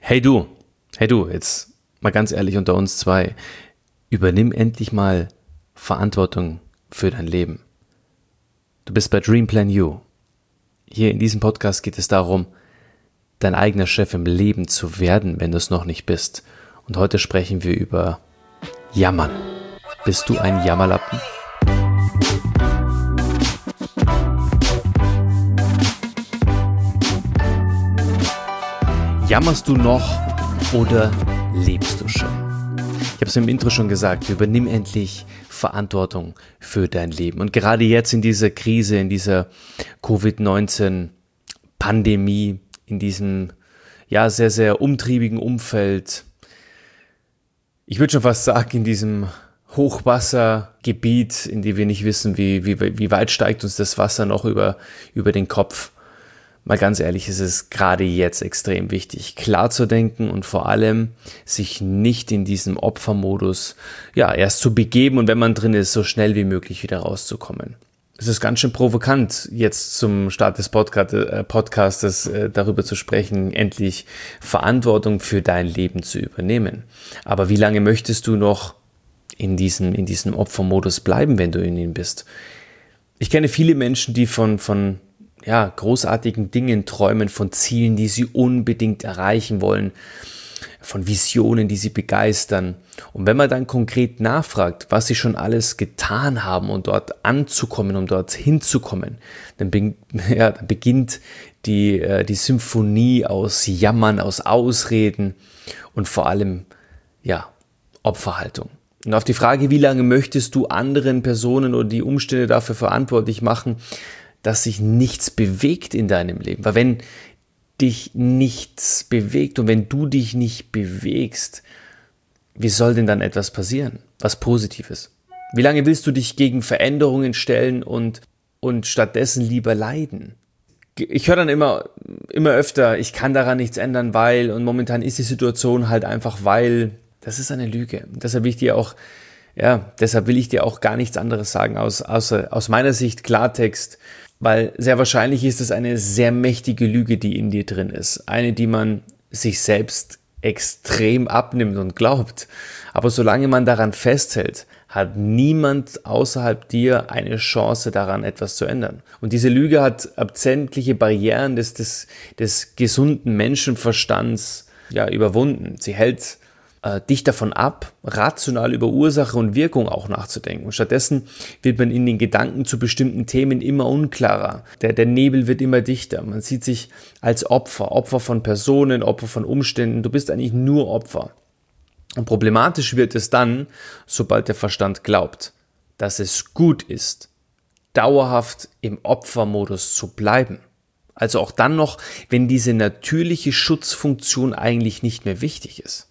Hey du, jetzt mal ganz ehrlich unter uns zwei, übernimm endlich mal Verantwortung für dein Leben. Du bist bei Dream Plan You. Hier in diesem Podcast geht es darum, dein eigener Chef im Leben zu werden, wenn du es noch nicht bist. Und heute sprechen wir über Jammern. Bist du ein Jammerlappen? Jammerst du noch oder lebst du schon? Ich habe es im Intro schon gesagt, übernimm endlich Verantwortung für dein Leben. Und gerade jetzt in dieser Krise, in dieser Covid-19-Pandemie, in diesem sehr, sehr umtriebigen Umfeld, ich würde schon fast sagen, in diesem Hochwassergebiet, in dem wir nicht wissen, wie weit steigt uns das Wasser noch über den Kopf. Mal ganz ehrlich, ist es gerade jetzt extrem wichtig, klar zu denken und vor allem sich nicht in diesem Opfermodus erst zu begeben und wenn man drin ist, so schnell wie möglich wieder rauszukommen. Es ist ganz schön provokant, jetzt zum Start des Podcastes darüber zu sprechen, endlich Verantwortung für dein Leben zu übernehmen. Aber wie lange möchtest du noch in diesem Opfermodus bleiben, wenn du in ihm bist? Ich kenne viele Menschen, die von großartigen Dingen träumen, von Zielen, die sie unbedingt erreichen wollen, von Visionen, die sie begeistern. Und wenn man dann konkret nachfragt, was sie schon alles getan haben, um dort anzukommen, um dort hinzukommen, dann beginnt die Symphonie aus Jammern, aus Ausreden und vor allem Opferhaltung. Und auf die Frage, wie lange möchtest du anderen Personen oder die Umstände dafür verantwortlich machen, dass sich nichts bewegt in deinem Leben. Weil wenn dich nichts bewegt und wenn du dich nicht bewegst, wie soll denn dann etwas passieren? Was Positives? Wie lange willst du dich gegen Veränderungen stellen und stattdessen lieber leiden? Ich höre dann immer öfter, ich kann daran nichts ändern, weil, und momentan ist die Situation halt einfach, weil, das ist eine Lüge. Deshalb will ich dir auch gar nichts anderes sagen, aus meiner Sicht Klartext, weil sehr wahrscheinlich ist es eine sehr mächtige Lüge, die in dir drin ist. Eine, die man sich selbst extrem abnimmt und glaubt. Aber solange man daran festhält, hat niemand außerhalb dir eine Chance daran, etwas zu ändern. Und diese Lüge hat sämtliche Barrieren des gesunden Menschenverstands überwunden. Sie hält dich davon ab, rational über Ursache und Wirkung auch nachzudenken. Und stattdessen wird man in den Gedanken zu bestimmten Themen immer unklarer. Der Nebel wird immer dichter. Man sieht sich als Opfer von Personen, Opfer von Umständen. Du bist eigentlich nur Opfer. Und problematisch wird es dann, sobald der Verstand glaubt, dass es gut ist, dauerhaft im Opfermodus zu bleiben. Also auch dann noch, wenn diese natürliche Schutzfunktion eigentlich nicht mehr wichtig ist.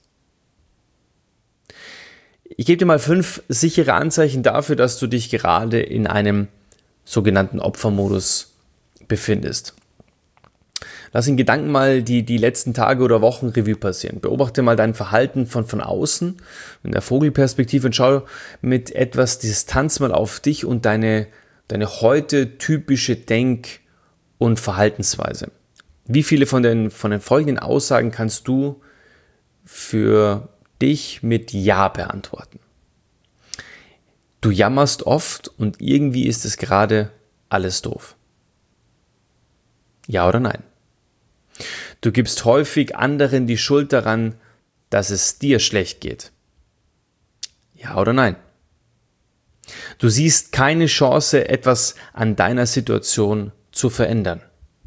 Ich gebe dir mal 5 sichere Anzeichen dafür, dass du dich gerade in einem sogenannten Opfermodus befindest. Lass in Gedanken mal die letzten Tage oder Wochen Revue passieren. Beobachte mal dein Verhalten von außen, in der Vogelperspektive und schau mit etwas Distanz mal auf dich und deine heute typische Denk- und Verhaltensweise. Wie viele von den folgenden Aussagen kannst du für dich mit Ja beantworten? Du jammerst oft und irgendwie ist es gerade alles doof. Ja oder nein? Du gibst häufig anderen die Schuld daran, dass es dir schlecht geht. Ja oder nein? Du siehst keine Chance, etwas an deiner Situation zu verändern.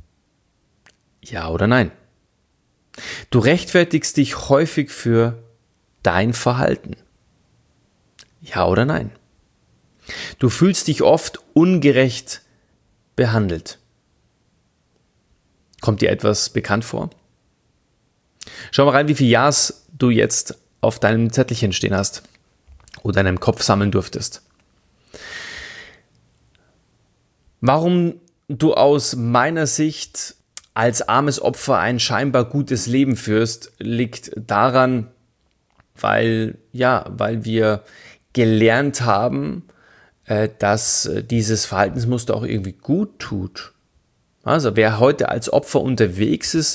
Ja oder nein? Du rechtfertigst dich häufig für dein Verhalten. Ja oder nein? Du fühlst dich oft ungerecht behandelt. Kommt dir etwas bekannt vor? Schau mal rein, wie viele Ja's du jetzt auf deinem Zettelchen stehen hast oder in deinem Kopf sammeln durftest. Warum du aus meiner Sicht als armes Opfer ein scheinbar gutes Leben führst, liegt daran, weil wir gelernt haben, dass dieses Verhaltensmuster auch irgendwie gut tut. Also wer heute als Opfer unterwegs ist,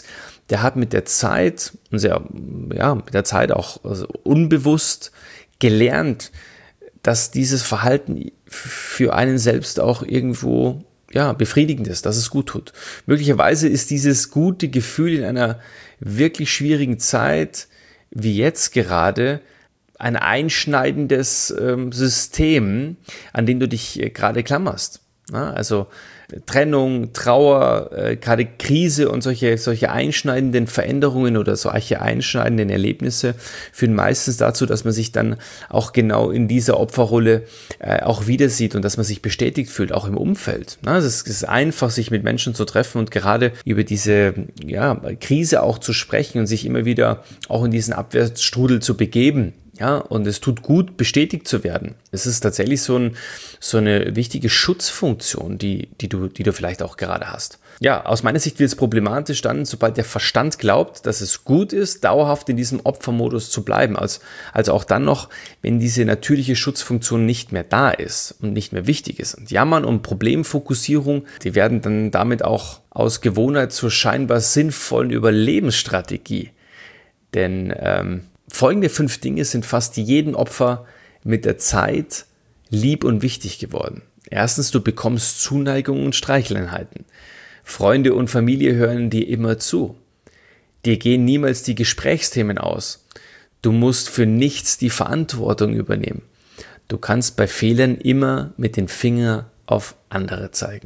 der hat mit der Zeit, mit der Zeit auch unbewusst gelernt, dass dieses Verhalten für einen selbst auch irgendwo befriedigend ist, dass es gut tut. Möglicherweise ist dieses gute Gefühl in einer wirklich schwierigen Zeit, wie jetzt gerade, ein einschneidendes System, an dem du dich gerade klammerst. Also Trennung, Trauer, gerade Krise und solche einschneidenden Veränderungen oder solche einschneidenden Erlebnisse führen meistens dazu, dass man sich dann auch genau in dieser Opferrolle auch wieder sieht und dass man sich bestätigt fühlt, auch im Umfeld. Es ist einfach, sich mit Menschen zu treffen und gerade über diese Krise auch zu sprechen und sich immer wieder auch in diesen Abwärtsstrudel zu begeben. Ja, und es tut gut, bestätigt zu werden. Es ist tatsächlich so eine wichtige Schutzfunktion, die du vielleicht auch gerade hast. Ja, aus meiner Sicht wird es problematisch dann, sobald der Verstand glaubt, dass es gut ist, dauerhaft in diesem Opfermodus zu bleiben. Also auch dann noch, wenn diese natürliche Schutzfunktion nicht mehr da ist und nicht mehr wichtig ist. Und Jammern und Problemfokussierung, die werden dann damit auch aus Gewohnheit zur scheinbar sinnvollen Überlebensstrategie. Denn folgende 5 Dinge sind fast jedem Opfer mit der Zeit lieb und wichtig geworden. Erstens, du bekommst Zuneigung und Streicheleinheiten. Freunde und Familie hören dir immer zu. Dir gehen niemals die Gesprächsthemen aus. Du musst für nichts die Verantwortung übernehmen. Du kannst bei Fehlern immer mit dem Finger auf andere zeigen.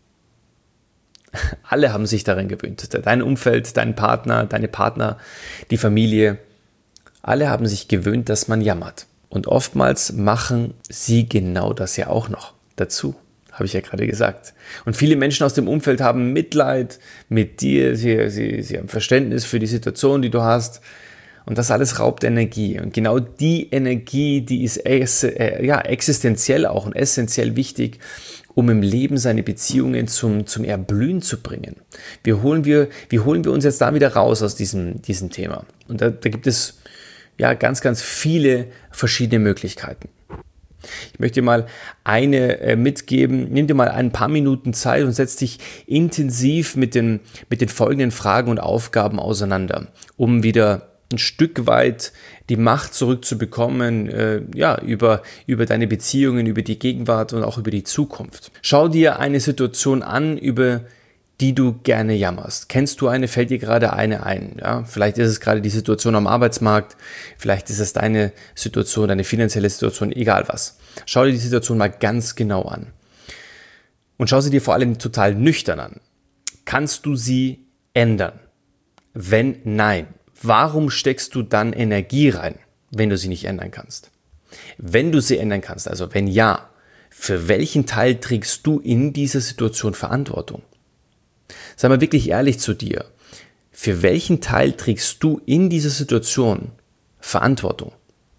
Alle haben sich daran gewöhnt. Dein Umfeld, dein Partner, deine Partner, die Familie. Alle haben sich gewöhnt, dass man jammert. Und oftmals machen sie genau das ja auch noch dazu, habe ich ja gerade gesagt. Und viele Menschen aus dem Umfeld haben Mitleid mit dir, sie haben Verständnis für die Situation, die du hast. Und das alles raubt Energie. Und genau die Energie, die ist existenziell auch und essentiell wichtig, um im Leben seine Beziehungen zum Erblühen zu bringen. Wie holen wir uns jetzt da wieder raus aus diesem Thema? Und da gibt es ganz, ganz viele verschiedene Möglichkeiten. Ich möchte dir mal eine mitgeben. Nimm dir mal ein paar Minuten Zeit und setz dich intensiv mit den folgenden Fragen und Aufgaben auseinander, um wieder ein Stück weit die Macht zurückzubekommen, über deine Beziehungen, über die Gegenwart und auch über die Zukunft. Schau dir eine Situation an, über die du gerne jammerst. Kennst du eine? Fällt dir gerade eine ein? Ja? Vielleicht ist es gerade die Situation am Arbeitsmarkt, vielleicht ist es deine Situation, deine finanzielle Situation, egal was. Schau dir die Situation mal ganz genau an. Und schau sie dir vor allem total nüchtern an. Kannst du sie ändern? Wenn nein, warum steckst du dann Energie rein, wenn du sie nicht ändern kannst? Wenn du sie ändern kannst, also wenn ja, für welchen Teil trägst du in dieser Situation Verantwortung? Sei mal wirklich ehrlich zu dir. Für welchen Teil trägst du in dieser Situation Verantwortung?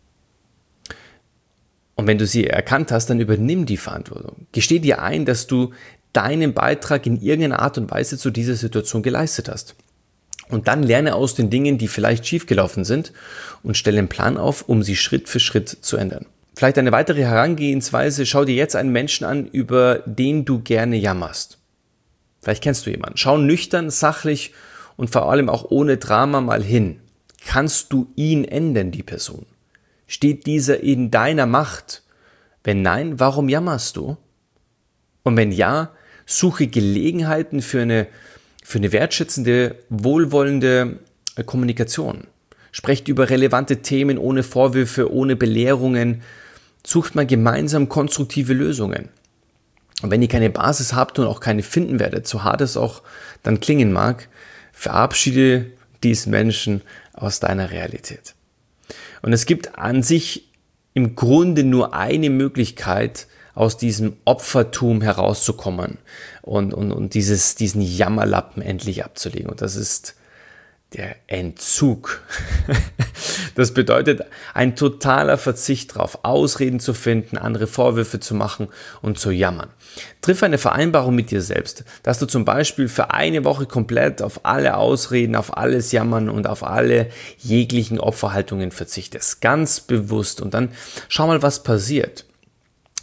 Und wenn du sie erkannt hast, dann übernimm die Verantwortung. Gesteh dir ein, dass du deinen Beitrag in irgendeiner Art und Weise zu dieser Situation geleistet hast. Und dann lerne aus den Dingen, die vielleicht schiefgelaufen sind und stelle einen Plan auf, um sie Schritt für Schritt zu ändern. Vielleicht eine weitere Herangehensweise, schau dir jetzt einen Menschen an, über den du gerne jammerst. Vielleicht kennst du jemanden. Schau nüchtern, sachlich und vor allem auch ohne Drama mal hin. Kannst du ihn ändern, die Person? Steht dieser in deiner Macht? Wenn nein, warum jammerst du? Und wenn ja, suche Gelegenheiten für eine wertschätzende, wohlwollende Kommunikation. Sprecht über relevante Themen ohne Vorwürfe, ohne Belehrungen. Sucht mal gemeinsam konstruktive Lösungen. Und wenn ihr keine Basis habt und auch keine finden werdet, so hart es auch dann klingen mag, verabschiede diesen Menschen aus deiner Realität. Und es gibt an sich im Grunde nur eine Möglichkeit, aus diesem Opfertum herauszukommen und diesen Jammerlappen endlich abzulegen. Und das ist der Entzug. Das bedeutet ein totaler Verzicht darauf, Ausreden zu finden, andere Vorwürfe zu machen und zu jammern. Triff eine Vereinbarung mit dir selbst, dass du zum Beispiel für eine Woche komplett auf alle Ausreden, auf alles Jammern und auf alle jeglichen Opferhaltungen verzichtest. Ganz bewusst. Und dann schau mal, was passiert.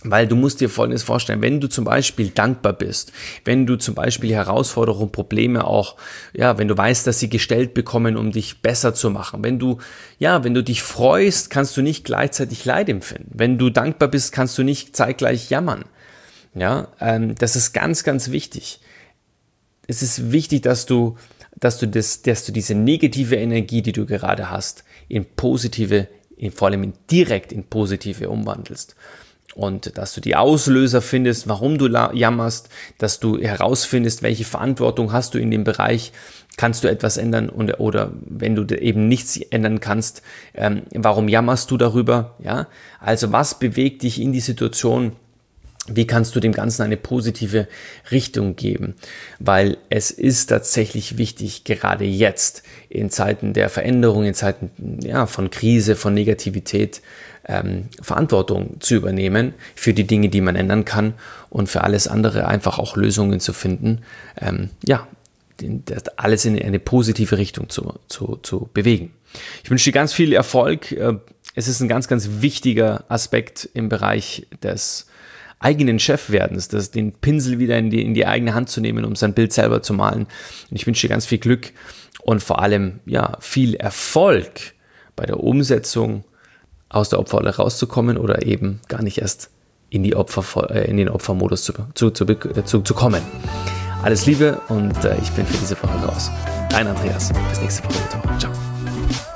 Weil du musst dir Folgendes vorstellen, wenn du zum Beispiel dankbar bist, wenn du zum Beispiel Herausforderungen, Probleme auch, ja, wenn du weißt, dass sie gestellt bekommen, um dich besser zu machen, wenn du dich freust, kannst du nicht gleichzeitig Leid empfinden. Wenn du dankbar bist, kannst du nicht zeitgleich jammern. Ja, das ist ganz, ganz wichtig. Es ist wichtig, dass du diese negative Energie, die du gerade hast, in positive, vor allem direkt in positive umwandelst. Und dass du die Auslöser findest, warum du jammerst, dass du herausfindest, welche Verantwortung hast du in dem Bereich, kannst du etwas ändern oder wenn du eben nichts ändern kannst, warum jammerst du darüber? Ja? Also was bewegt dich in die Situation? Wie kannst du dem Ganzen eine positive Richtung geben? Weil es ist tatsächlich wichtig, gerade jetzt in Zeiten der Veränderung, in Zeiten von Krise, von Negativität, Verantwortung zu übernehmen für die Dinge, die man ändern kann und für alles andere einfach auch Lösungen zu finden, alles in eine positive Richtung zu bewegen. Ich wünsche dir ganz viel Erfolg. Es ist ein ganz, ganz wichtiger Aspekt im Bereich des eigenen Chefwerdens, den Pinsel wieder in die eigene Hand zu nehmen, um sein Bild selber zu malen. Und ich wünsche dir ganz viel Glück und vor allem viel Erfolg bei der Umsetzung, aus der Opferrolle rauszukommen oder eben gar nicht erst in den Opfermodus zu kommen. Alles Liebe und ich bin für diese Woche raus. Dein Andreas. Bis nächste Woche. Ciao.